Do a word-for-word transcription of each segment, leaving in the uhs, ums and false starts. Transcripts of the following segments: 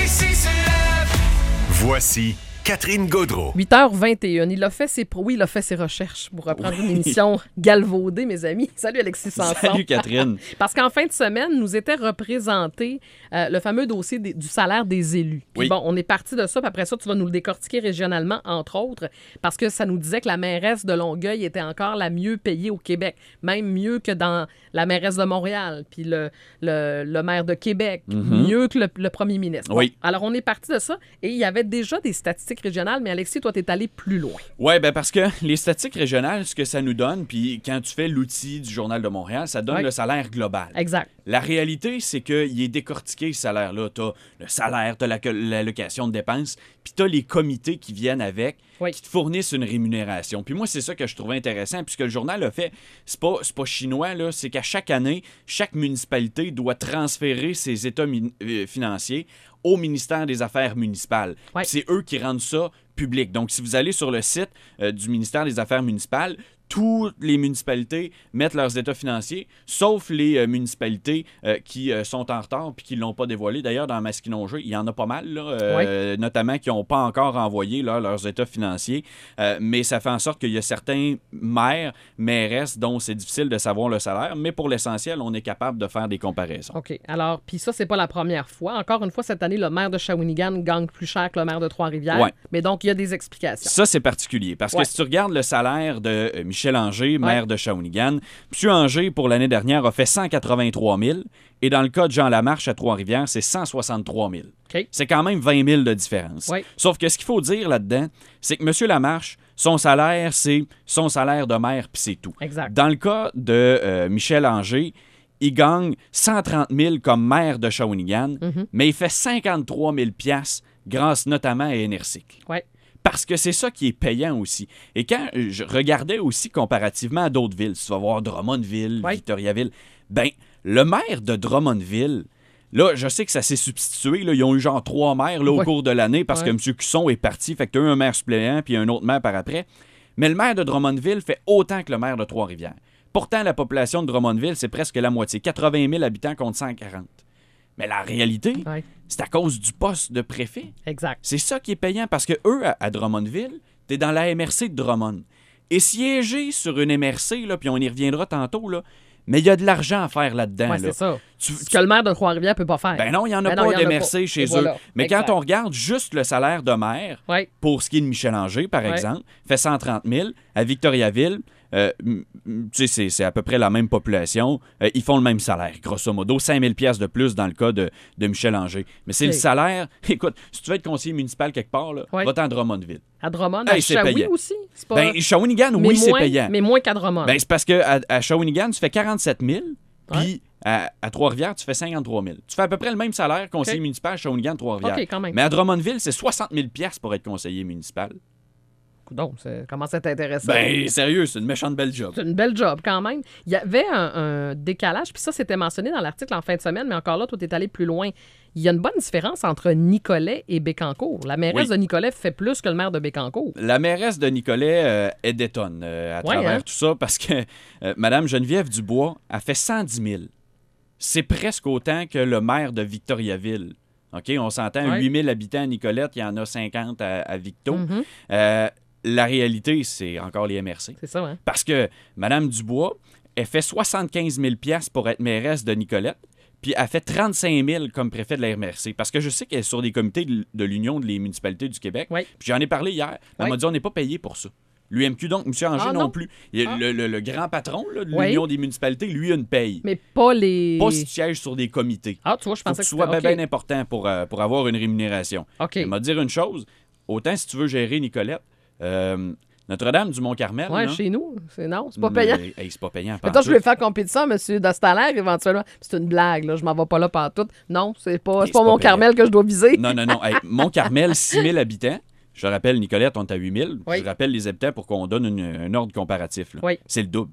ici se lève. Voici Catherine Gaudreau. huit heures vingt et un. Il a fait ses pro... Oui, il a fait ses recherches pour reprendre Oui. une émission galvaudée, mes amis. Salut Alexis Sanson. Salut Catherine. Parce qu'en fin de semaine, nous était représenté euh, le fameux dossier des- du salaire des élus. Puis Oui. bon, on est parti de ça, puis après ça, tu vas nous le décortiquer régionalement, entre autres, parce que ça nous disait que la mairesse de Longueuil était encore la mieux payée au Québec, même mieux que dans la mairesse de Montréal, puis le, le, le maire de Québec, Mhm. mieux que le, le premier ministre. Oui. Bon, alors, on est parti de ça, et il y avait déjà des statistiques régionales, mais Alexis, toi, t'es allé plus loin. Oui, ben parce que les statistiques régionales, ce que ça nous donne, puis quand tu fais l'outil du Journal de Montréal, ça donne Ouais. le salaire global. Exact. La réalité, c'est qu'il est décortiqué, ce salaire-là. Tu as le salaire, tu as l'allocation de dépenses, puis tu as les comités qui viennent avec, Oui. qui te fournissent une rémunération. Puis moi, c'est ça que je trouvais intéressant. Puis ce que le journal a fait, c'est pas, c'est pas chinois, là, c'est qu'à chaque année, chaque municipalité doit transférer ses états min- euh, financiers au ministère des Affaires municipales. Ouais. Puis c'est eux qui rendent ça public. Donc, si vous allez sur le site euh, du ministère des Affaires municipales, toutes les municipalités mettent leurs états financiers, sauf les euh, municipalités euh, qui euh, sont en retard puis qui ne l'ont pas dévoilé. D'ailleurs, dans Masquinongé, il y en a pas mal, là, euh, notamment qui n'ont pas encore envoyé là, leurs états financiers. Euh, mais ça fait en sorte qu'il y a certains maires, mairesses, dont c'est difficile de savoir le salaire. Mais pour l'essentiel, on est capable de faire des comparaisons. OK. Alors, puis ça, c'est pas la première fois. Encore une fois, cette année, le maire de Shawinigan gagne plus cher que le maire de Trois-Rivières. Ouais. Mais donc, il y a des explications. Ça, c'est particulier. Parce Ouais. que si tu regardes le salaire de euh, Michel Anger, maire de Shawinigan, M. Anger, pour l'année dernière, a fait cent quatre-vingt-trois mille. Et dans le cas de Jean Lamarche à Trois-Rivières, c'est cent soixante-trois mille. OK. C'est quand même vingt mille de différence. Ouais. Sauf que ce qu'il faut dire là-dedans, c'est que M. Lamarche, son salaire, c'est son salaire de maire, puis c'est tout. Exact. Dans le cas de euh, Michel Anger, il gagne cent trente mille comme maire de Shawinigan, Mhm. mais il fait cinquante-trois mille piastres grâce notamment à Énercic. Ouais. Parce que c'est ça qui est payant aussi. Et quand je regardais aussi comparativement à d'autres villes, tu vas voir Drummondville, Ouais. Victoriaville, ben le maire de Drummondville, là, je sais que ça s'est substitué, là, ils ont eu genre trois maires là, au Ouais. cours de l'année parce Ouais. que M. Cusson est parti, fait que tu as eu un maire suppléant puis un autre maire par après. Mais le maire de Drummondville fait autant que le maire de Trois-Rivières. Pourtant, la population de Drummondville, c'est presque la moitié, quatre-vingt mille habitants contre cent quarante. Mais la réalité, Ouais. c'est à cause du poste de préfet. Exact. C'est ça qui est payant parce que eux, à, à Drummondville, t'es dans la M R C de Drummond. Et siéger sur une M R C, là, puis on y reviendra tantôt, là, mais il y a de l'argent à faire là-dedans. Ouais, là. c'est ça. Tu- Ce que le maire de Trois-Rivières peut pas faire. Ben non, il n'y en a Ben non, pas il y en a d'M R C pas. chez Et eux. voilà. Mais Exact. quand on regarde juste le salaire de maire, Ouais. pour ce qui est de Michel Anger, par Ouais. exemple, fait cent trente mille. À Victoriaville, euh, m- m- tu sais, c'est, c'est à peu près la même population. Euh, ils font le même salaire, grosso modo. cinq mille piastres de plus dans le cas de, de Michel Anger. Mais c'est Ok. le salaire... Écoute, si tu veux être conseiller municipal quelque part, là, Ouais. va-t'en à Drummondville. À Drummond, Hey, à c'est Shawi payant. aussi. C'est pas... Ben, Shawinigan, mais oui, c'est moins- payant. Mais moins qu'à Drummond. Ben, c'est parce qu'à à Shawinigan, tu fais quarante-sept mille, Ouais. puis à, à Trois-Rivières, tu fais cinquante-trois mille. Tu fais à peu près le même salaire conseiller Ok. municipal à Shawinigan, Trois-Rivières. OK, quand même. Mais à Drummondville, c'est soixante mille piastres pour être conseiller municipal. Donc, ça commence à être intéressant. Ben, sérieux, c'est une méchante belle job. C'est une belle job quand même. Il y avait un, un décalage, puis ça, c'était mentionné dans l'article en fin de semaine, mais encore là, toi, t'es allé plus loin. Il y a une bonne différence entre Nicolet et Bécancour. La mairesse Oui. de Nicolet fait plus que le maire de Bécancour. La mairesse de Nicolet, euh, elle détonne euh, à Ouais, travers hein? tout ça parce que euh, Mme Geneviève Dubois a fait cent dix mille. C'est presque autant que le maire de Victoriaville. OK, on s'entend, Ouais. huit mille habitants à Nicolette, il y en a cinquante à, à Victo. Mhm. Euh, la réalité, c'est encore les M R C. C'est ça, hein? Parce que Mme Dubois, elle fait soixante-quinze mille piastres pour être mairesse de Nicolette, puis elle fait trente-cinq mille comme préfet de la M R C. Parce que je sais qu'elle est sur des comités de, de l'Union des municipalités du Québec. Oui. Puis j'en ai parlé hier. Elle Oui. m'a dit on n'est pas payé pour ça. L'U M Q, donc, M. Anger Ah, non. non. plus. Il y a Ah. le, le- le grand patron là, de Oui. l'Union des municipalités, lui, a une paye. Mais pas les... Pas si tu sièges sur des comités. Ah, tu vois, je Faut que pensais tu que sois c'était... bien OK. important pour, euh, pour avoir une rémunération. OK. Elle m'a dit une chose. Autant si tu veux gérer Nicolette, euh, Notre-Dame du Mont-Carmel. Ouais, là, chez nous, c'est non, c'est pas mais, payant. hey, c'est pas payant. Attends, je pantoute. voulais faire compétition à M. Dostalaire éventuellement. C'est une blague, là. Je m'en vais pas là pantoute. Non, c'est pas, Mais c'est pas c'est mon pas Carmel que je dois viser. Non, non, non. Hey, Mont-Carmel, six mille habitants. Je te rappelle, Nicolette, on est à huit mille. Oui. Je rappelle les habitants pour qu'on donne une- un ordre comparatif. là. Oui. C'est le double.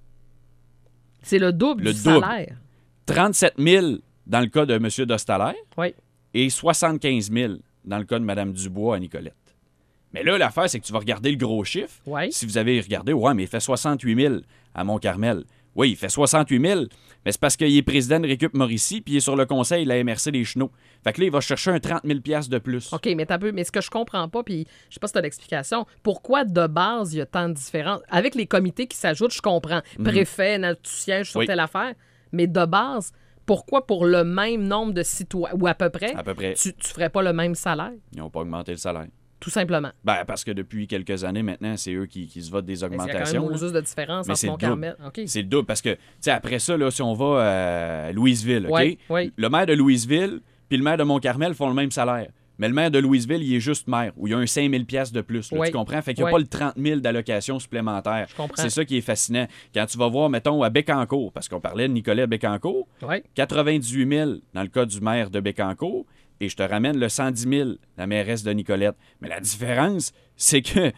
C'est le double Le du double. salaire. trente-sept mille dans le cas de M. Dostalaire Oui. et soixante-quinze mille dans le cas de Mme Dubois à Nicolette. Mais là, l'affaire, c'est que tu vas regarder le gros chiffre. Oui. Si vous avez regardé, ouais, mais il fait soixante-huit mille à Mont-Carmel. Oui, il fait soixante-huit mille, mais c'est parce qu'il est président de Récup Mauricie, puis il est sur le conseil de la M R C des Chenaux. Fait que là, il va chercher un trente mille de plus. OK, mais t'as peu. Mais ce que je comprends pas, puis je sais pas si tu as l'explication, pourquoi de base, il y a tant de différences? Avec les comités qui s'ajoutent, je comprends. Mm-hmm. Préfet, tu sièges sur oui. telle affaire, mais de base, pourquoi pour le même nombre de citoyens, ou à peu près, à peu près. tu ne ferais pas le même salaire? Ils n'ont pas augmenté le salaire. Tout simplement. Ben, parce que depuis quelques années, maintenant, c'est eux qui, qui se votent des augmentations. Il y a quand même juste de différence entre Mont-Carmel. Okay. C'est le double, parce que, tu sais, après ça, là, si on va à Louisville, OK? Oui, oui. Le maire de Louisville puis le maire de Mont-Carmel font le même salaire. Mais le maire de Louisville, il est juste maire, où il y a un cinq mille de plus. Là, oui. Tu comprends? Fait qu'il n'y a oui. pas le trente mille d'allocation supplémentaire. Je comprends. C'est ça qui est fascinant. Quand tu vas voir, mettons, à Bécancour, parce qu'on parlait de Nicolet Bécancour, oui. quatre-vingt-dix-huit mille dans le cas du maire de Bécancour, et je te ramène le cent dix mille, la mairesse de Nicolette. Mais la différence, c'est que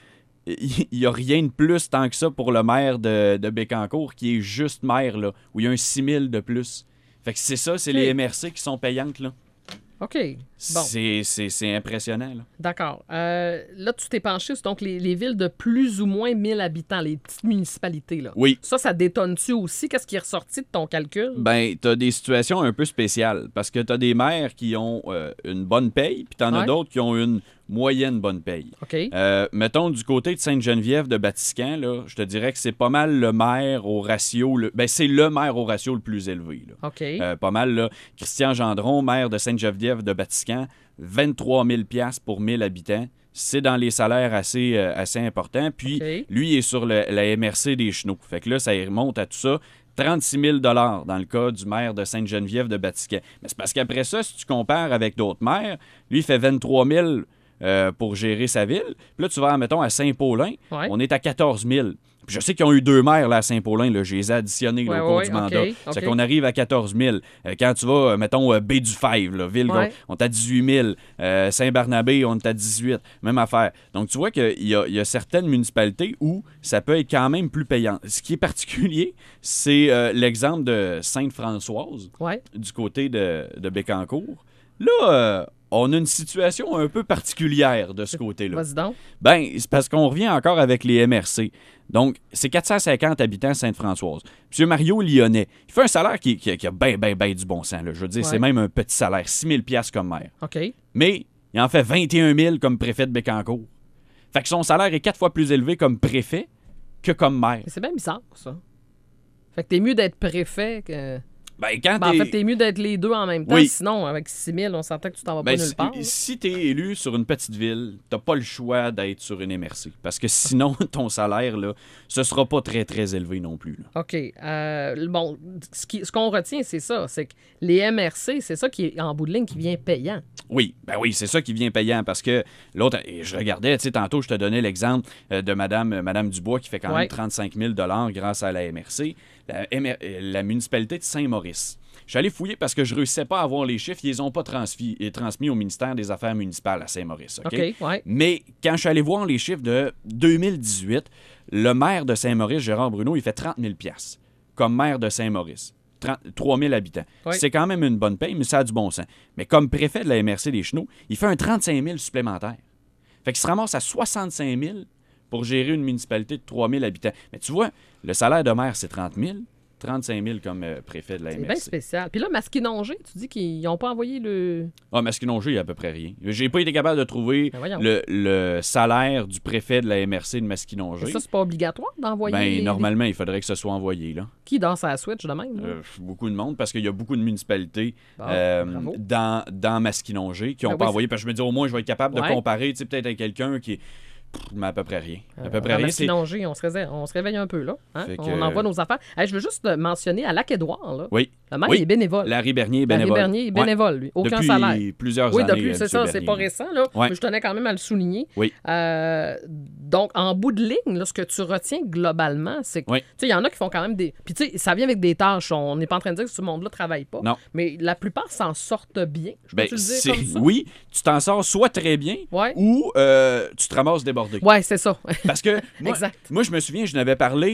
il n'y a rien de plus tant que ça pour le maire de, de Bécancour, qui est juste maire, là, où il y a un six mille de plus. Fait que c'est ça, c'est okay. Les M R C qui sont payantes, là. OK. Bon. C'est, c'est, c'est impressionnant, là. D'accord. Euh, là, tu t'es penché sur donc, les, les villes de plus ou moins mille habitants, les petites municipalités, là. Oui. Ça, ça détonne-tu aussi? Qu'est-ce qui est ressorti de ton calcul? Ben, t'as des situations un peu spéciales, parce que t'as des maires qui ont euh, une bonne paye, puis t'en ouais. as d'autres qui ont une moyenne bonne paye. OK. Euh, mettons, du côté de Sainte-Geneviève de Batiscan, là, je te dirais que c'est pas mal le maire au ratio... Le... Ben, c'est le maire au ratio le plus élevé, là. OK. Euh, pas mal, là. Christian Gendron, maire de Sainte-Geneviève de Batiscan, vingt-trois mille pour mille habitants. C'est dans les salaires assez, euh, assez importants. Puis, okay. lui, il est sur le, la M R C des Chenaux. Fait que là, ça remonte à tout ça. trente-six mille dans le cas du maire de Sainte-Geneviève de Batiscan. Mais c'est parce qu'après ça, si tu compares avec d'autres maires, lui, il fait vingt-trois mille Euh, pour gérer sa ville. Puis là, tu vas, mettons, à Saint-Paulin, ouais. on est à quatorze mille. Puis je sais qu'ils ont eu deux maires là, à Saint-Paulin, là, je les ai additionnés là, ouais, au cours ouais, du mandat. Okay, C'est okay. qu'on arrive à quatorze mille. Euh, quand tu vas, mettons, euh, Baie-du-Fèvre, là, ville, ouais. on est à dix-huit mille. Euh, Saint-Barnabé, on est à dix-huit. Même affaire. Donc, tu vois qu'il y a, il y a certaines municipalités où ça peut être quand même plus payant. Ce qui est particulier, c'est euh, l'exemple de Sainte-Françoise, ouais. du côté de, de Bécancour. Là, euh, on a une situation un peu particulière de ce côté-là. Vas-y donc. Ben, c'est parce qu'on revient encore avec les M R C. Donc, c'est quatre cent cinquante habitants Sainte-Françoise. M. Mario Lyonnais, il fait un salaire qui, qui, qui a bien, bien, bien du bon sens. Là. Je veux dire, ouais. c'est même un petit salaire, six mille comme maire. OK. Mais il en fait vingt et un mille comme préfet de Bécancour. Fait que son salaire est quatre fois plus élevé comme préfet que comme maire. Mais c'est bien bizarre, ça. Fait que t'es mieux d'être préfet que... Ben, quand ben, en fait, t'es mieux d'être les deux en même temps. Oui. Sinon, avec six mille, on s'entend que tu t'en vas ben, pas nulle part. Si, si t'es élu sur une petite ville, t'as pas le choix d'être sur une M R C. Parce que sinon, ton salaire, là, ce sera pas très, très élevé non plus. Là. OK. Euh, bon, ce, qui, ce qu'on retient, c'est ça. C'est que les M R C, c'est ça qui est, en bout de ligne, qui vient payant. Oui, ben oui, c'est ça qui vient payant. Parce que l'autre, je regardais, tu sais, tantôt, je te donnais l'exemple de Madame, Madame Dubois qui fait quand même ouais. trente-cinq mille grâce à la M R C. La, M R, la municipalité de Saint-Maurice. Je suis allé fouiller parce que je ne réussissais pas à avoir les chiffres. Ils les ont pas transmis, transmis au ministère des Affaires municipales à Saint-Maurice. OK? OK, ouais. Mais quand je suis allé voir les chiffres de deux mille dix-huit, le maire de Saint-Maurice, Gérard Bruno, il fait trente mille comme maire de Saint-Maurice. trois mille habitants. Ouais. C'est quand même une bonne paye, mais ça a du bon sens. Mais comme préfet de la M R C des Chenaux, il fait un trente-cinq mille supplémentaire. Fait qu'il se ramasse à soixante-cinq mille pour gérer une municipalité de trois mille habitants. Mais tu vois, le salaire de maire, c'est trente mille. trente-cinq mille comme euh, préfet de la M R C. C'est bien spécial. Puis là, Masquinongé, tu dis qu'ils n'ont pas envoyé le... Ah, Masquinongé, il n'y a à peu près rien. J'ai pas été capable de trouver ben le, le salaire du préfet de la M R C de Masquinongé. Mais ça, c'est pas obligatoire d'envoyer... Ben, les... normalement, il faudrait que ce soit envoyé, là. Qui danse à la Switch de même? Euh, beaucoup de monde, parce qu'il y a beaucoup de municipalités bon, euh, dans, dans Masquinongé qui n'ont ben pas oui, envoyé. Parce que je me dis, au moins, je vais être capable ouais. de comparer, tu sais, peut-être avec quelqu'un qui est... Mais à peu près rien. À peu près euh, rien. Masquinongé, on se réveille, on se réveille un peu, là. Hein? Que... On envoie nos affaires. Hey, je veux juste mentionner à Lac-Édouard, là. Oui. Le maire, oui. il est bénévole. Larry Bernier est bénévole. Larry Bernier est bénévole, lui. Aucun depuis salaire. Depuis plusieurs oui, années. Oui, depuis, c'est ça. Bernier. C'est pas récent, là. Ouais. Mais je tenais quand même à le souligner. Oui. Euh, donc, en bout de ligne, là, ce que tu retiens globalement, c'est que, oui. tu sais, il y en a qui font quand même des... Puis, tu sais, ça vient avec des tâches. On n'est pas en train de dire que ce monde-là travaille pas. Non. Mais la plupart s'en sortent bien. Je ben, peux te le dire comme ça? Oui, tu t'en sors soit très bien ouais. ou euh, tu te ramasses débordé. Oui, c'est ça. Parce que moi, exact. moi, je me souviens, je n'avais parlé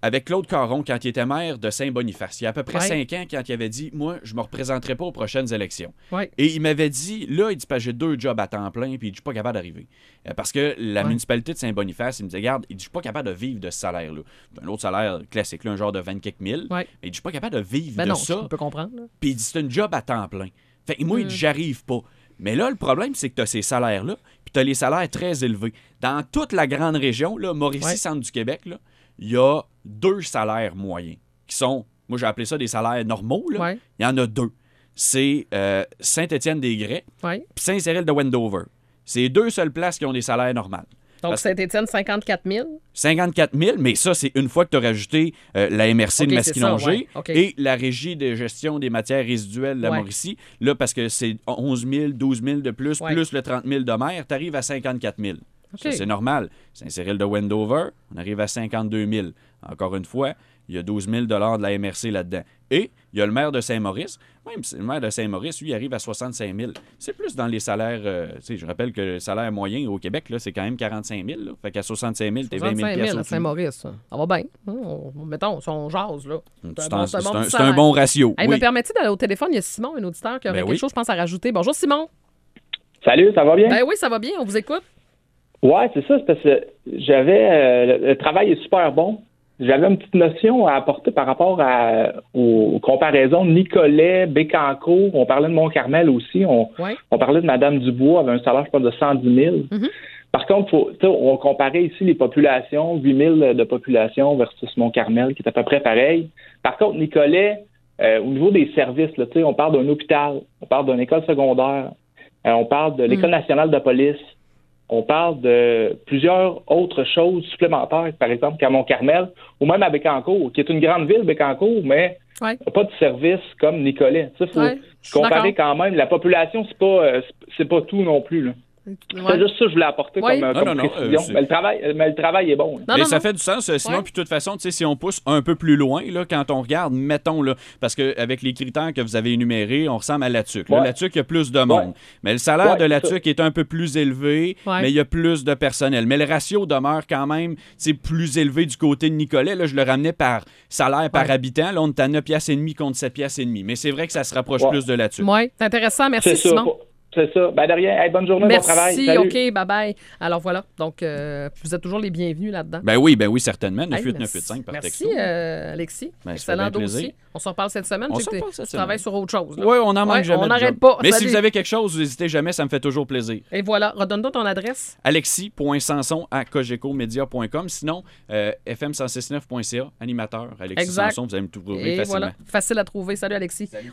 avec Claude Caron, quand il était maire de Saint-Boniface, il y a à peu près Ouais. cinq ans, quand il avait dit « Moi, je me représenterai pas aux prochaines élections. Ouais. » Et il m'avait dit, là, il dit, parce que j'ai deux jobs à temps plein, puis il dit, je suis pas capable d'arriver. Euh, parce que la Ouais. municipalité de Saint-Boniface, il me disait, regarde, il dit, je suis pas capable de vivre de ce salaire-là. C'est un autre salaire classique, là, un genre de vingt quelques mille. Ouais. Mais il dit, je suis pas capable de vivre Ben de non, ça. je peux comprendre. là. Puis il dit, c'est un job à temps plein. Fait que moi, il dit, Mm. j'arrive pas. Mais là, le problème, c'est que tu as ces salaires-là, puis tu as les salaires très élevés. Dans toute la grande région, là, Mauricie, Ouais. centre du Québec, là, il y a deux salaires moyens qui sont, moi j'ai appelé ça des salaires normaux. Là. Ouais. Il y en a deux. C'est euh, Saint-Étienne-des-Grès Ouais. puis Saint-Cyril de Wendover. C'est les deux seules places qui ont des salaires normaux. Donc, Parce- Saint-Étienne, cinquante-quatre mille. cinquante-quatre mille, mais ça, c'est une fois que tu as rajouté euh, la M R C Ok, de c'est ça, Masquinongé ouais. Ok. et la Régie de gestion des matières résiduelles de la Ouais. Mauricie. Là, parce que c'est onze mille, douze mille de plus, Ouais. plus le trente mille de mer, tu arrives à cinquante-quatre mille. Ça, Ok. c'est normal. Saint-Cyril de Wendover, on arrive à cinquante-deux mille. Encore une fois, il y a douze mille de la M R C là-dedans. Et il y a le maire de Saint-Maurice. Même si le maire de Saint-Maurice, lui, il arrive à soixante-cinq mille. C'est plus dans les salaires... euh, tu sais, je rappelle que le salaire moyen au Québec, là, c'est quand même quarante-cinq mille. Là. Fait qu'à soixante-cinq mille, t'es vingt mille soixante-cinq piastres mille à au-dessus. Saint-Maurice. Ça Ça va bien. Hein, on- mettons, si on jase, là. C'est un un, bon- c'est un bon un- petit c'est un salaire. bon ratio. Hey, oui. me permettez d'aller au téléphone? Il y a Simon, un auditeur, qui aurait Ben quelque oui. chose, je pense, à rajouter. Bonjour, Simon. Salut, ça va bien? Ben oui, ça va bien. On vous écoute. Ouais, c'est ça, c'est parce que j'avais euh, le, le travail est super bon. J'avais une petite notion à apporter par rapport à, aux comparaisons Nicolet, Bécancour. On parlait de Mont-Carmel aussi. On, Ouais. on parlait de Madame Dubois, avait un salaire, je pense, de cent dix mille. Mhm. Par contre, faut, tu sais, on comparait ici les populations, huit mille de population versus Mont-Carmel, qui est à peu près pareil. Par contre, Nicolet, euh, au niveau des services, là, tu sais, on parle d'un hôpital, on parle d'une école secondaire, euh, on parle de l'École nationale de police, on parle de plusieurs autres choses supplémentaires, par exemple qu'à Mont-Carmel, ou même à Bécancour, qui est une grande ville, Bécancour, mais Ouais. pas de service comme Nicolet. Tu sais, faut Ouais, je suis comparer d'accord. quand même. La population, c'est pas, euh, c'est- c'est pas tout non plus, là. C'est Ouais. juste ça que je voulais apporter Ouais. comme, euh, Non, comme non, non, précision. euh, c'est- mais, le travail, mais le travail est bon. là. Non, Et non, ça non. fait du sens, euh, Simon. Ouais. Puis de toute façon, tu sais, si on pousse un peu plus loin, là, quand on regarde, mettons, là, parce qu'avec les critères que vous avez énumérés, on ressemble à la Tuque. Là, Ouais. La Tuque, il y a plus de monde. Ouais. Mais le salaire Ouais, de la c'est ça. Tuque est un peu plus élevé, Ouais. mais il y a plus de personnel. Mais le ratio demeure quand même c'est plus élevé du côté de Nicolet. Là, je le ramenais par salaire par Ouais. habitant. Là, on est à neuf piastres et demi contre sept piastres et demi. Mais c'est vrai que ça se rapproche Ouais. plus de la Tuque. Oui, c'est intéressant. Merci, C'est ça. Simon. C'est ça. Ben, de rien. Hey, bonne journée, bon travail. Merci, Salut. OK, bye-bye. Alors voilà, donc euh, vous êtes toujours les bienvenus là-dedans. Ben oui, ben oui, certainement. neuf Hey, huit neuf merci. huit cinq par Merci, texto. euh, Alexis. Ben, ça fait Excellent bien plaisir. dossier. On se reparle cette semaine. On Je sais se que reparle tu cette tu travailles semaine. sur autre chose. là. Oui, on n'en manque Ouais, jamais. on de n'arrête job. pas. Mais si Salut. vous avez quelque chose, vous n'hésitez jamais, ça me fait toujours plaisir. Et voilà, redonne-nous ton adresse. alexis point sanson à cogecomedia point com. Sinon, euh, f m cent six neuf point c a, animateur Alexis Exact. Sanson, vous allez me trouver Et facilement. voilà, facile à trouver. Salut, Alexis.